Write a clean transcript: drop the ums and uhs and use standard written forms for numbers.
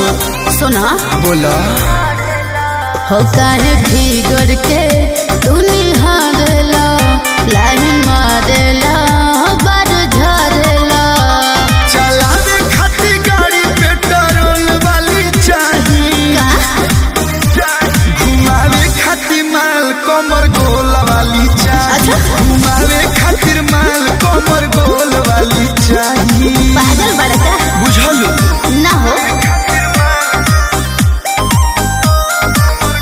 सुना बोला हो काहे फिगर के तू निहारेला लाइन मारेला बार झारेला चलावे खातिर गाड़ी पेट्रोल वाली चाहिए घुमावे खातिर माल कमर गोला वाली चाहिए घुमावे खातिर